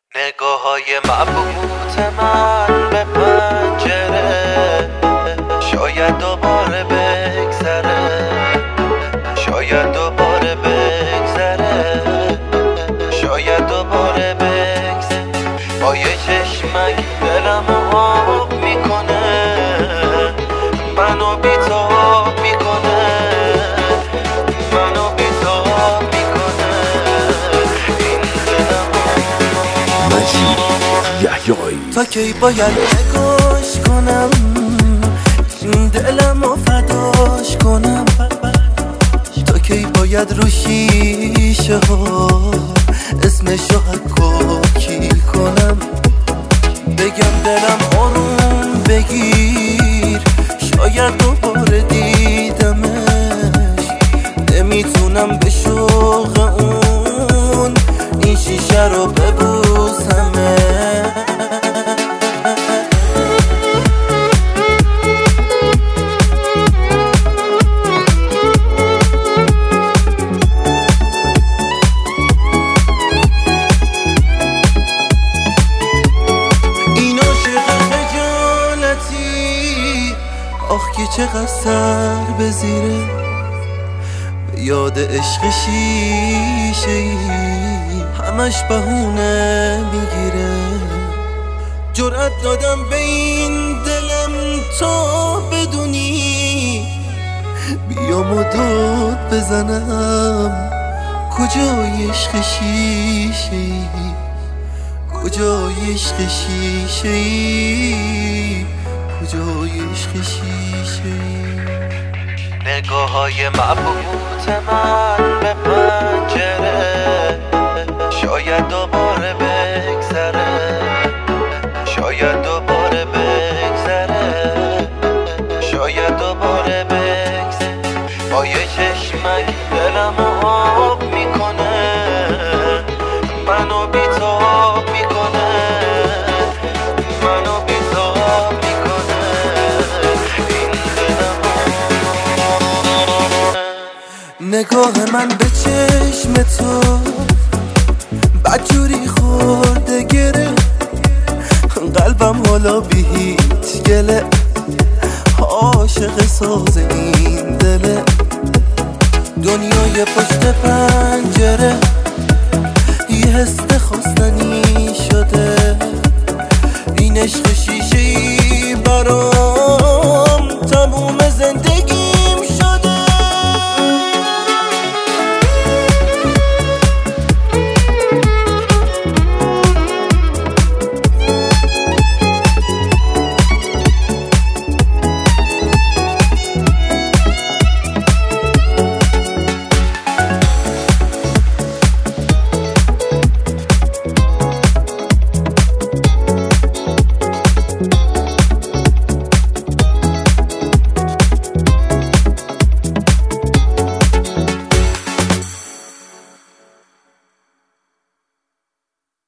نگاه‌های مبهوت من به پنجره شاید دوباره بگذره، شاید دوباره بگذره، شاید دوباره بگذره. با یه چشمک دلمو آب میکنه، منو بی‌تاب میکنه، منو بی‌تاب میکنه. این دلمو مجید یحیایی تا کی باید نگاش کنم، این دلمو فداش کنم، تا کی باید رو شیشه ها اسمشو حکاکی کنم، بگم دلم آروم بگیر شاید دوباره دیدمش، نمیتونم به شوق اون این شیشه رو ببوسمه. آخ که چقدر سر بزیره به یاد عشق شیشه‌ای، همش بهونه میگیره. جرأت دادم به این دلم تا بدونی بیام و داد بزنم، کجای عشق شیشه‌ای، کجای عشق شیشه‌ای، کجای عشق شیشه‌ای. نگاه‌های مبهوت من به پنجره شاید دوباره بگذره، شاید دوباره بگذره، شاید دوباره بگذره. با یه چشمک دلمو آب میکنه، منو بی‌تاب میکنه، منو بی‌تاب میکنه. این دلمو نگاه من به چشم تو بدجوری خورده گره، قلبم حالا بی هیچ گله عاشق ساز این دله. دنیای پشت پنجره یه حس خواستنی شده، این عشق شیشه‌ای برام تموم زندگی